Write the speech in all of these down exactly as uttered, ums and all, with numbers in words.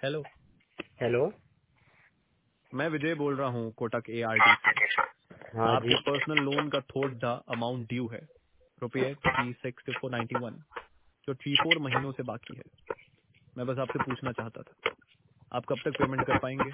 Hello. Hello, मैं विजय बोल रहा हूँ कोटक एआरडी से। हाँ जी। आपके पर्सनल लोन का थोड़ा सा अमाउंट ड्यू है, रुपये three six four ninety one, जो थ्री फोर महीनों से बाकी है। मैं बस आपसे पूछना चाहता था, आप कब तक पेमेंट कर पाएंगे?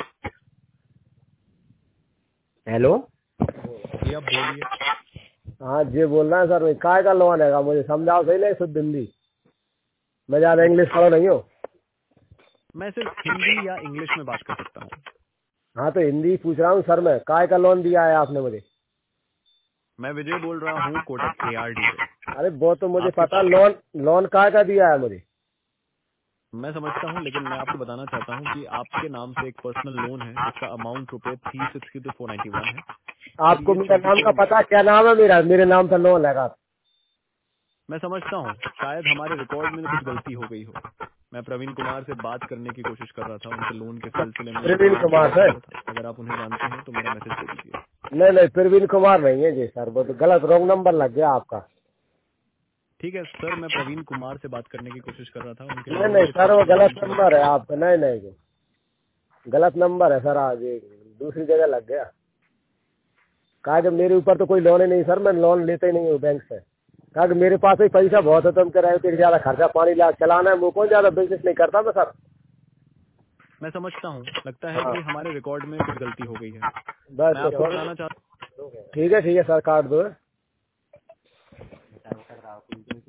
हेलो, जी आप बोलिए। हाँ जी बोल रहा है सर, काय का लोन है, मुझे समझाओ सही नहीं शुद्ध हिंदी। मैं ज्यादा इंग्लिश पढ़ा नहीं हूँ। मैं सिर्फ हिंदी या इंग्लिश में बात कर सकता हूँ। हाँ तो हिंदी पूछ रहा हूँ सर, मैं काय का लोन दिया है आपने मुझे? मैं विजय बोल रहा हूँ कोटक एआरडी से। अरे वो तो मुझे आपके पता, लोन लोन काय का दिया है मुझे? मैं समझता हूँ, लेकिन मैं आपको बताना चाहता हूँ कि आपके नाम से एक पर्सनल लोन है जिसका अमाउंट रुपये three sixty four ninety one है और आपको ये मेरा ट्वेंटी नाम का फोर। पता क्या नाम है मेरा? मेरे नाम से लोन लगा। मैं समझता हूँ, शायद हमारे रिकॉर्ड में कुछ गलती हो गई हो। मैं प्रवीण कुमार से बात करने की कोशिश कर रहा था, उनसे लोन के सिलसिले में प्रवीण इंक्वायरी कुमार करना सर? चाहता था। अगर आप उन्हें जानते हैं तो मेरा मैसेज दे दीजिए। नहीं नहीं, प्रवीण कुमार नहीं है जी सर, वो तो गलत रॉन्ग नंबर लग गया आपका। ठीक है सर, मैं प्रवीण कुमार से बात करने की कोशिश कर रहा था, उनके नहीं लोन नहीं के सर, वो सिलसिले में गलत इंक्वायरी। नंबर है आपका। नहीं नहीं जी, गलत नंबर है सर, आज ये दूसरी जगह लग गया। कहा कि मेरे ऊपर तो कोई लोन ही नहीं सर, मैं लोन लेते ही नहीं हूँ बैंक से। कहा कि मेरे पास ही पैसा बहुत है, तुम कह रहे हो कि ज्यादा खर्चा पानी ला चलाना है, वो कौन ज्यादा बिजनेस नहीं करता मैं सर। मैं समझता हूँ, लगता है हाँ कि हमारे रिकॉर्ड में कुछ गलती हो गई है। बस मैं तो आपको थोड़ा बताना चाहता ठीक है ठीक है सर, काट दो।